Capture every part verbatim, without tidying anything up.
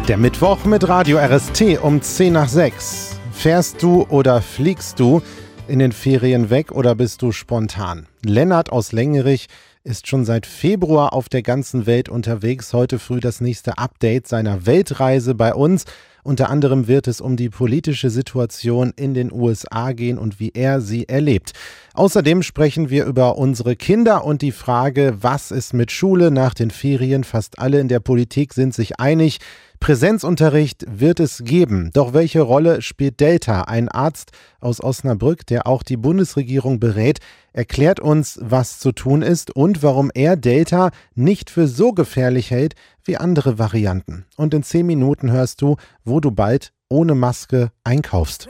Der Mittwoch mit Radio R S T um zehn nach sechs. Fährst du oder fliegst du in den Ferien weg oder bist du spontan? Lennart aus Lengerich ist schon seit Februar auf der ganzen Welt unterwegs. Heute früh das nächste Update seiner Weltreise bei uns. Unter anderem wird es um die politische Situation in den U S A gehen und wie er sie erlebt. Außerdem sprechen wir über unsere Kinder und die Frage, was ist mit Schule nach den Ferien? Fast alle in der Politik sind sich einig. Präsenzunterricht wird es geben. Doch welche Rolle spielt Delta? Ein Arzt aus Osnabrück, der auch die Bundesregierung berät, erklärt uns, was zu tun ist und warum er Delta nicht für so gefährlich hält wie andere Varianten. Und in zehn Minuten hörst du, wo du bald ohne Maske einkaufst.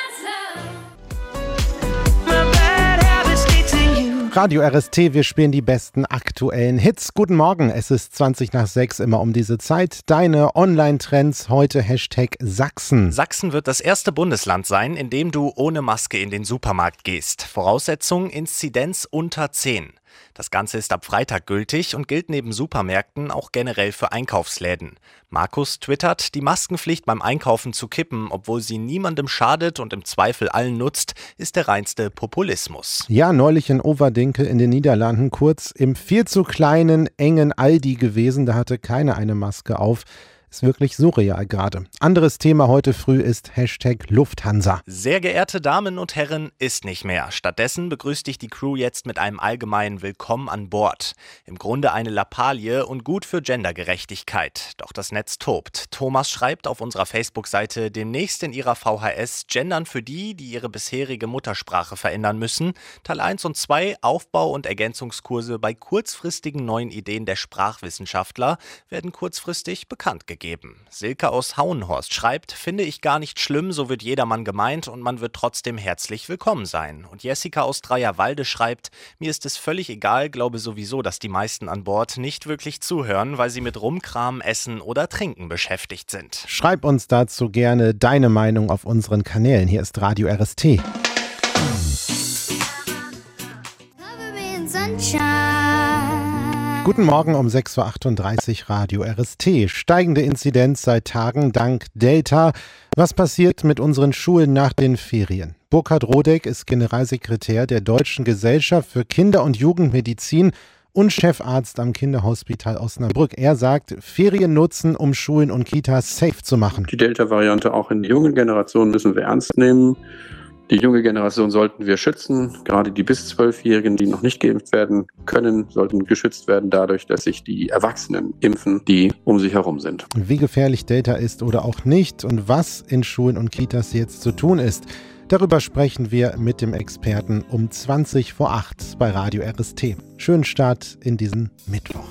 Radio R S T, wir spielen die besten aktuellen Hits. Guten Morgen, es ist zwanzig nach sechs, immer um diese Zeit. Deine Online-Trends, heute Hashtag Sachsen. Sachsen wird das erste Bundesland sein, in dem du ohne Maske in den Supermarkt gehst. Voraussetzung, Inzidenz unter zehn. Das Ganze ist ab Freitag gültig und gilt neben Supermärkten auch generell für Einkaufsläden. Markus twittert, die Maskenpflicht beim Einkaufen zu kippen, obwohl sie niemandem schadet und im Zweifel allen nutzt, ist der reinste Populismus. Ja, neulich in Overdenke in den Niederlanden, kurz im viel zu kleinen, engen Aldi gewesen, da hatte keiner eine Maske auf. Ist wirklich surreal gerade. Anderes Thema heute früh ist Hashtag Lufthansa. Sehr geehrte Damen und Herren, ist nicht mehr. Stattdessen begrüßt dich die Crew jetzt mit einem allgemeinen Willkommen an Bord. Im Grunde eine Lappalie und gut für Gendergerechtigkeit. Doch das Netz tobt. Thomas schreibt auf unserer Facebook-Seite, demnächst in ihrer V H S Gendern für die, die ihre bisherige Muttersprache verändern müssen. Teil eins und zwei, Aufbau- und Ergänzungskurse bei kurzfristigen neuen Ideen der Sprachwissenschaftler, werden kurzfristig bekannt gegeben. Silke aus Hauenhorst schreibt, finde ich gar nicht schlimm, so wird jedermann gemeint und man wird trotzdem herzlich willkommen sein. Und Jessica aus Dreierwalde schreibt, mir ist es völlig egal, glaube sowieso, dass die meisten an Bord nicht wirklich zuhören, weil sie mit Rumkram, Essen oder Trinken beschäftigt sind. Schreib uns dazu gerne deine Meinung auf unseren Kanälen. Hier ist Radio R S T. Guten Morgen um sechs Uhr achtunddreißig, Radio R S T. Steigende Inzidenz seit Tagen dank Delta. Was passiert mit unseren Schulen nach den Ferien? Burkhard Rodeck ist Generalsekretär der Deutschen Gesellschaft für Kinder- und Jugendmedizin und Chefarzt am Kinderhospital Osnabrück. Er sagt, Ferien nutzen, um Schulen und Kitas safe zu machen. Die Delta-Variante auch in der jungen Generation müssen wir ernst nehmen. Die junge Generation sollten wir schützen. Gerade die bis zwölfjährigen, die noch nicht geimpft werden können, sollten geschützt werden dadurch, dass sich die Erwachsenen impfen, die um sich herum sind. Wie gefährlich Delta ist oder auch nicht und was in Schulen und Kitas jetzt zu tun ist, darüber sprechen wir mit dem Experten um zwanzig vor acht bei Radio R S T. Schönen Start in diesen Mittwoch.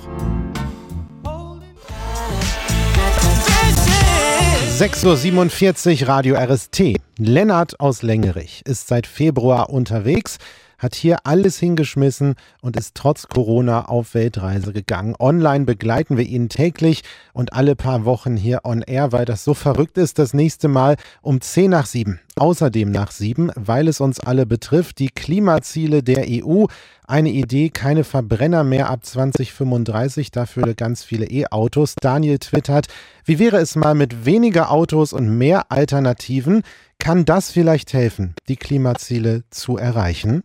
sechs Uhr siebenundvierzig, Radio R S T. Lennart aus Lengerich ist seit Februar unterwegs, hat hier alles hingeschmissen und ist trotz Corona auf Weltreise gegangen. Online begleiten wir ihn täglich und alle paar Wochen hier on air, weil das so verrückt ist. Das nächste Mal um zehn nach sieben. Außerdem nach sieben, weil es uns alle betrifft, die Klimaziele der E U. Eine Idee, keine Verbrenner mehr ab zwanzig fünfunddreißig, dafür ganz viele E-Autos. Daniel twittert, wie wäre es mal mit weniger Autos und mehr Alternativen? Kann das vielleicht helfen, die Klimaziele zu erreichen?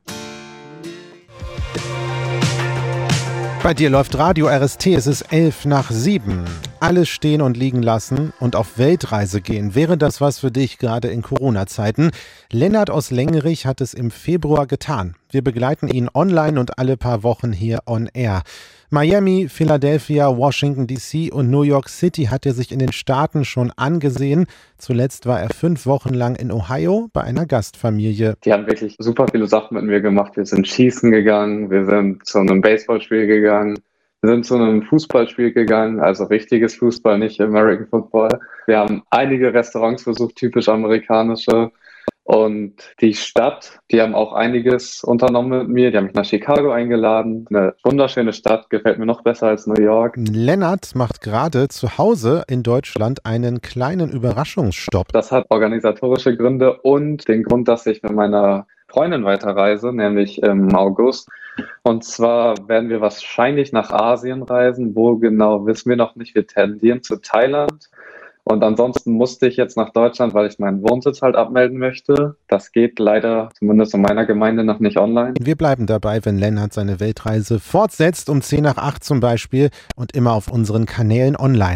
Bei dir läuft Radio R S T, es ist elf nach sieben. Alles stehen und liegen lassen und auf Weltreise gehen. Wäre das was für dich, gerade in Corona-Zeiten? Lennart aus Lengerich hat es im Februar getan. Wir begleiten ihn online und alle paar Wochen hier on air. Miami, Philadelphia, Washington D C und New York City hat er sich in den Staaten schon angesehen. Zuletzt war er fünf Wochen lang in Ohio bei einer Gastfamilie. Die haben wirklich super viele Sachen mit mir gemacht. Wir sind schießen gegangen, wir sind zu einem Baseballspiel gegangen, wir sind zu einem Fußballspiel gegangen, also richtiges Fußball, nicht American Football. Wir haben einige Restaurants besucht, typisch amerikanische. Und die Stadt, die haben auch einiges unternommen mit mir. Die haben mich nach Chicago eingeladen. Eine wunderschöne Stadt, gefällt mir noch besser als New York. Lennart macht gerade zu Hause in Deutschland einen kleinen Überraschungsstopp. Das hat organisatorische Gründe und den Grund, dass ich mit meiner Freundin weiterreise, nämlich im August. Und zwar werden wir wahrscheinlich nach Asien reisen. Wo genau, wissen wir noch nicht. Wir tendieren zu Thailand. Und ansonsten musste ich jetzt nach Deutschland, weil ich meinen Wohnsitz halt abmelden möchte. Das geht leider, zumindest in meiner Gemeinde, noch nicht online. Wir bleiben dabei, wenn Lennart seine Weltreise fortsetzt, um zehn nach acht zum Beispiel und immer auf unseren Kanälen online.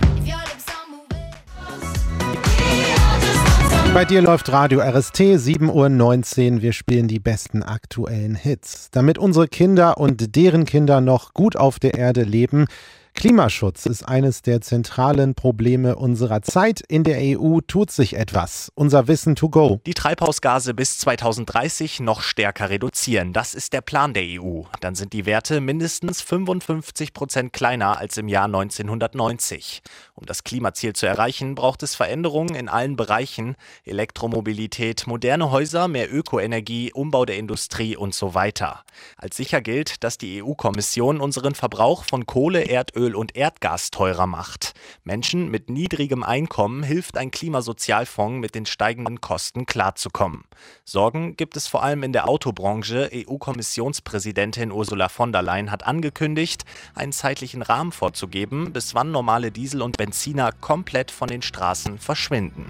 Bei dir läuft Radio R S T, sieben Uhr neunzehn. Wir spielen die besten aktuellen Hits. Damit unsere Kinder und deren Kinder noch gut auf der Erde leben. Klimaschutz ist eines der zentralen Probleme unserer Zeit. In der E U tut sich etwas. Unser Wissen to go. Die Treibhausgase bis zweitausenddreißig noch stärker reduzieren. Das ist der Plan der E U. Dann sind die Werte mindestens fünfundfünfzig Prozent kleiner als im Jahr neunzehnhundertneunzig. Um das Klimaziel zu erreichen, braucht es Veränderungen in allen Bereichen. Elektromobilität, moderne Häuser, mehr Ökoenergie, Umbau der Industrie und so weiter. Als sicher gilt, dass die E U-Kommission unseren Verbrauch von Kohle, Erdöl und Erdgas teurer macht. Menschen mit niedrigem Einkommen hilft ein Klimasozialfonds, mit den steigenden Kosten klarzukommen. Sorgen gibt es vor allem in der Autobranche. E U-Kommissionspräsidentin Ursula von der Leyen hat angekündigt, einen zeitlichen Rahmen vorzugeben, bis wann normale Diesel und Benziner komplett von den Straßen verschwinden.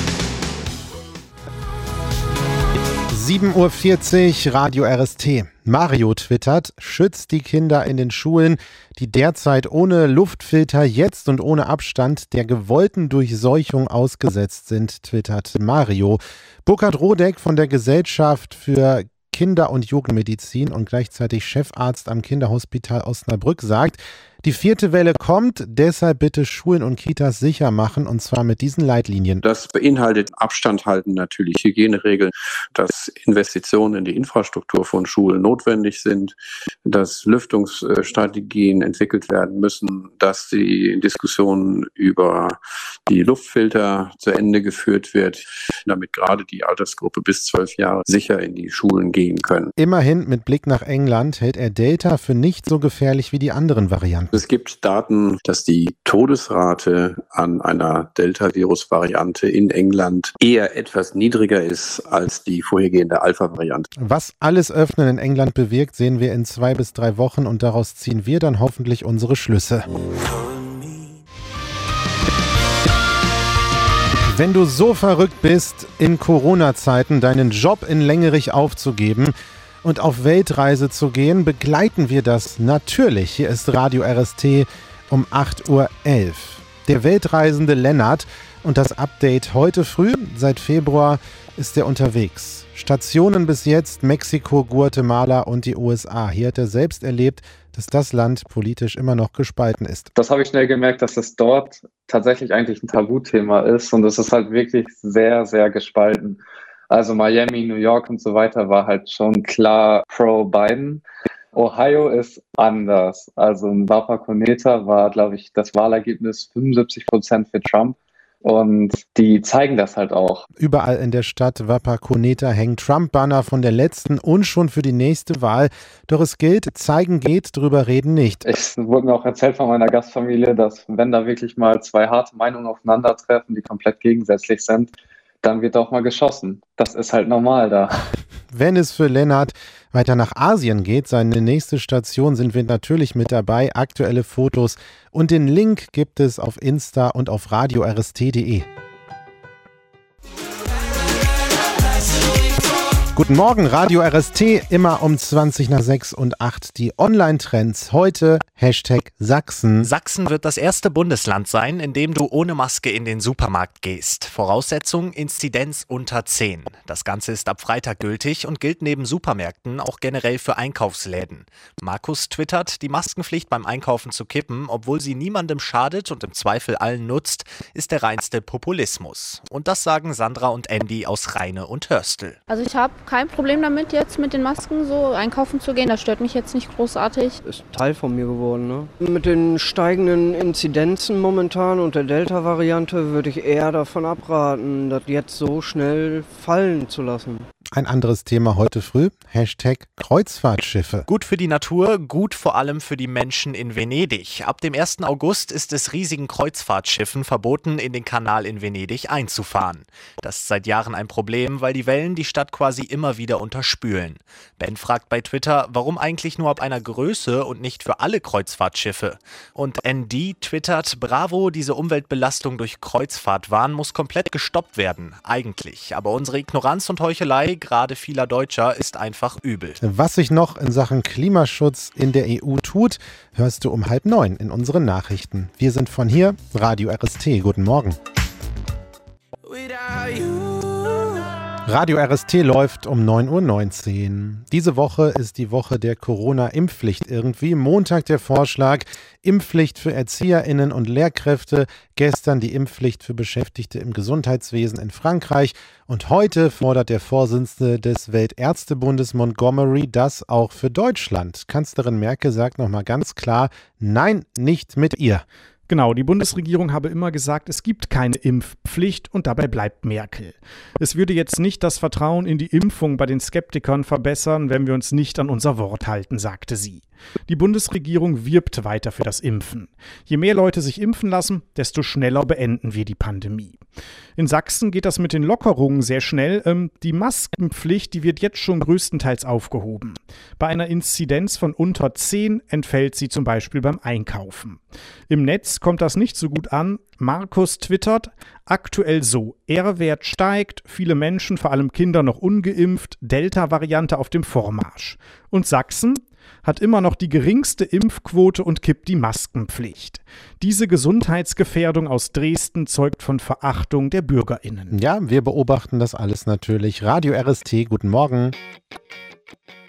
sieben Uhr vierzig, Radio R S T. Mario twittert, schützt die Kinder in den Schulen, die derzeit ohne Luftfilter jetzt und ohne Abstand der gewollten Durchseuchung ausgesetzt sind, twittert Mario. Burkhard Rodeck von der Gesellschaft für Kinder- und Jugendmedizin und gleichzeitig Chefarzt am Kinderhospital Osnabrück sagt, die vierte Welle kommt, deshalb bitte Schulen und Kitas sicher machen, und zwar mit diesen Leitlinien. Das beinhaltet Abstand halten, natürlich Hygieneregeln, dass Investitionen in die Infrastruktur von Schulen notwendig sind, dass Lüftungsstrategien entwickelt werden müssen, dass die Diskussion über die Luftfilter zu Ende geführt wird, damit gerade die Altersgruppe bis zwölf Jahre sicher in die Schulen gehen können. Immerhin mit Blick nach England hält er Delta für nicht so gefährlich wie die anderen Varianten. Es gibt Daten, dass die Todesrate an einer Delta-Virus-Variante in England eher etwas niedriger ist als die vorhergehende Alpha-Variante. Was alles Öffnen in England bewirkt, sehen wir in zwei bis drei Wochen und daraus ziehen wir dann hoffentlich unsere Schlüsse. Wenn du so verrückt bist, in Corona-Zeiten deinen Job in Längerich aufzugeben und auf Weltreise zu gehen, begleiten wir das natürlich. Hier ist Radio R S T um acht Uhr elf. Der Weltreisende Lennart und das Update heute früh. Seit Februar ist er unterwegs. Stationen bis jetzt Mexiko, Guatemala und die U S A. Hier hat er selbst erlebt, dass das Land politisch immer noch gespalten ist. Das habe ich schnell gemerkt, dass es dort tatsächlich eigentlich ein Tabuthema ist und es ist halt wirklich sehr, sehr gespalten. Also Miami, New York und so weiter war halt schon klar pro Biden. Ohio ist anders. Also in Wapakoneta war, glaube ich, das Wahlergebnis fünfundsiebzig Prozent für Trump. Und die zeigen das halt auch. Überall in der Stadt Wapakoneta hängen Trump-Banner von der letzten und schon für die nächste Wahl. Doch es gilt, zeigen geht, drüber reden nicht. Es wurde mir auch erzählt von meiner Gastfamilie, dass wenn da wirklich mal zwei harte Meinungen aufeinandertreffen, die komplett gegensätzlich sind, dann wird auch mal geschossen. Das ist halt normal da. Wenn es für Lennart weiter nach Asien geht, seine nächste Station, sind wir natürlich mit dabei. Aktuelle Fotos und den Link gibt es auf Insta und auf radio r s t punkt d e. Guten Morgen, Radio R S T, immer um zwanzig nach sechs und acht. Die Online-Trends heute, Hashtag Sachsen. Sachsen wird das erste Bundesland sein, in dem du ohne Maske in den Supermarkt gehst. Voraussetzung, Inzidenz unter zehn. Das Ganze ist ab Freitag gültig und gilt neben Supermärkten auch generell für Einkaufsläden. Markus twittert, die Maskenpflicht beim Einkaufen zu kippen, obwohl sie niemandem schadet und im Zweifel allen nutzt, ist der reinste Populismus. Und das sagen Sandra und Andy aus Rheine und Hörstel. Also ich habe kein Problem damit, jetzt mit den Masken so einkaufen zu gehen. Das stört mich jetzt nicht großartig. Ist Teil von mir geworden, ne? Mit den steigenden Inzidenzen momentan und der Delta-Variante würde ich eher davon abraten, das jetzt so schnell fallen zu lassen. Ein anderes Thema heute früh, Hashtag Kreuzfahrtschiffe. Gut für die Natur, gut vor allem für die Menschen in Venedig. Ab dem ersten August ist es riesigen Kreuzfahrtschiffen verboten, in den Kanal in Venedig einzufahren. Das ist seit Jahren ein Problem, weil die Wellen die Stadt quasi immer wieder unterspülen. Ben fragt bei Twitter, warum eigentlich nur ab einer Größe und nicht für alle Kreuzfahrtschiffe? Und N D twittert, bravo, diese Umweltbelastung durch Kreuzfahrtwahn muss komplett gestoppt werden. Eigentlich. Aber unsere Ignoranz und Heuchelei, gerade vieler Deutscher, ist einfach übel. Was sich noch in Sachen Klimaschutz in der E U tut, hörst du um halb neun in unseren Nachrichten. Wir sind von hier, Radio R S T. Guten Morgen. Radio R S T läuft um neun Uhr neunzehn. Diese Woche ist die Woche der Corona-Impfpflicht irgendwie. Montag der Vorschlag, Impfpflicht für ErzieherInnen und Lehrkräfte. Gestern die Impfpflicht für Beschäftigte im Gesundheitswesen in Frankreich. Und heute fordert der Vorsitzende des Weltärztebundes Montgomery das auch für Deutschland. Kanzlerin Merkel sagt nochmal ganz klar, nein, nicht mit ihr. Genau, die Bundesregierung habe immer gesagt, es gibt keine Impfpflicht und dabei bleibt Merkel. Es würde jetzt nicht das Vertrauen in die Impfung bei den Skeptikern verbessern, wenn wir uns nicht an unser Wort halten, sagte sie. Die Bundesregierung wirbt weiter für das Impfen. Je mehr Leute sich impfen lassen, desto schneller beenden wir die Pandemie. In Sachsen geht das mit den Lockerungen sehr schnell. Ähm, die Maskenpflicht, die wird jetzt schon größtenteils aufgehoben. Bei einer Inzidenz von unter zehn entfällt sie zum Beispiel beim Einkaufen. Im Netz kommt das nicht so gut an. Markus twittert, aktuell so, R-Wert steigt, viele Menschen, vor allem Kinder, noch ungeimpft, Delta-Variante auf dem Vormarsch. Und Sachsen hat immer noch die geringste Impfquote und kippt die Maskenpflicht. Diese Gesundheitsgefährdung aus Dresden zeugt von Verachtung der BürgerInnen. Ja, wir beobachten das alles natürlich. Radio R S T, guten Morgen.